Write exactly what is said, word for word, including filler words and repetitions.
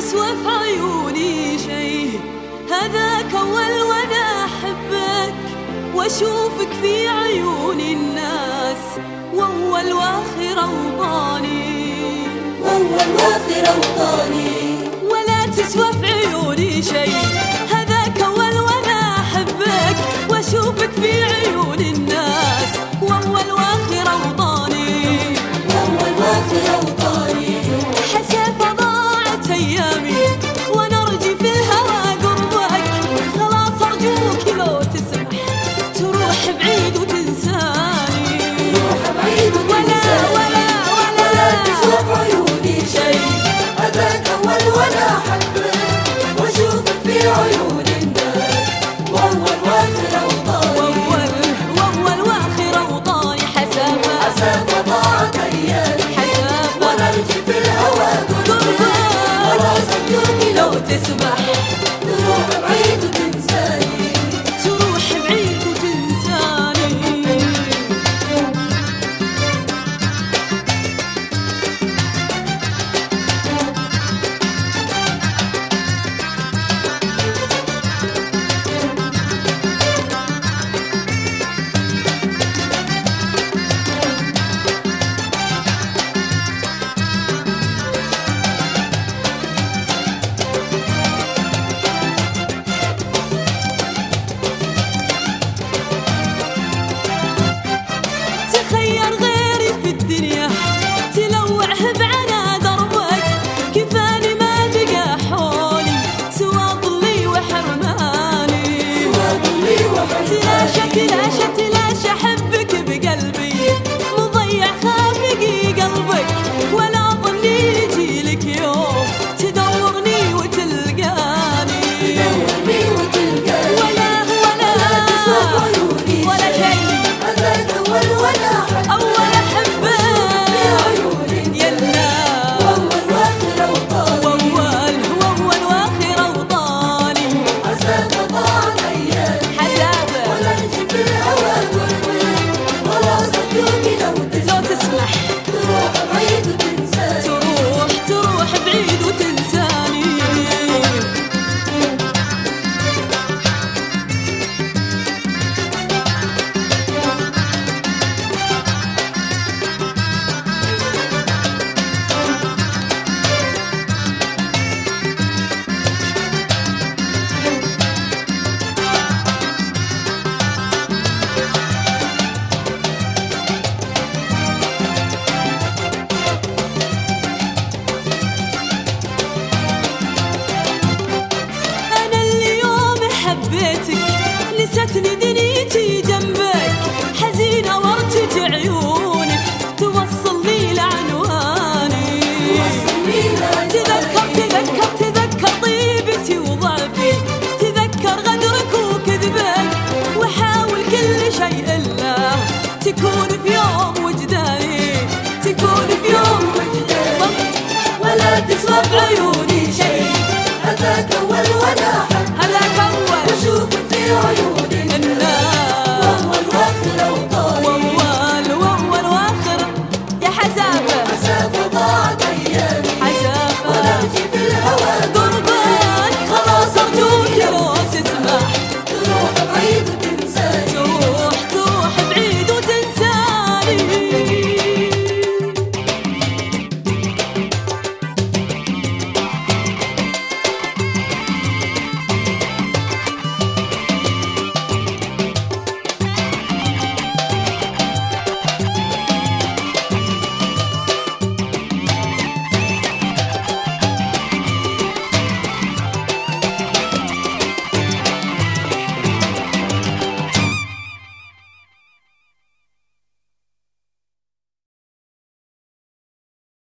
تسوى في عيوني شيء، هذاك أول وأنا أحبك وأشوفك في عيون الناس، وأول وآخر أوطاني، وأول وآخر أوطاني. ولا تسوى في عيوني شيء، هذاك أول وأنا أحبك وأشوفك في عيون الناس، وأول وآخر أوطاني، وأول وآخر أوطاني. حسيت ضاعت أيامي وأنا أرجي في الهوى قربك، خلاص أرجوك لو تسمح تروح بعيد وتنساني، تروح بعيد وتنساني. ولا ولا ولا تسوى في عيوني شيء، هذاك أول وأنا أحبك وأشوفك في عيون الناس، وأول وآخر أوطاني، وأول وأول وآخر أوطاني. حسافة حسافة ضاعت أيامي حسافة وأنا أرجي في الهوى قربك، خلاص أرجوك لو لو تسمح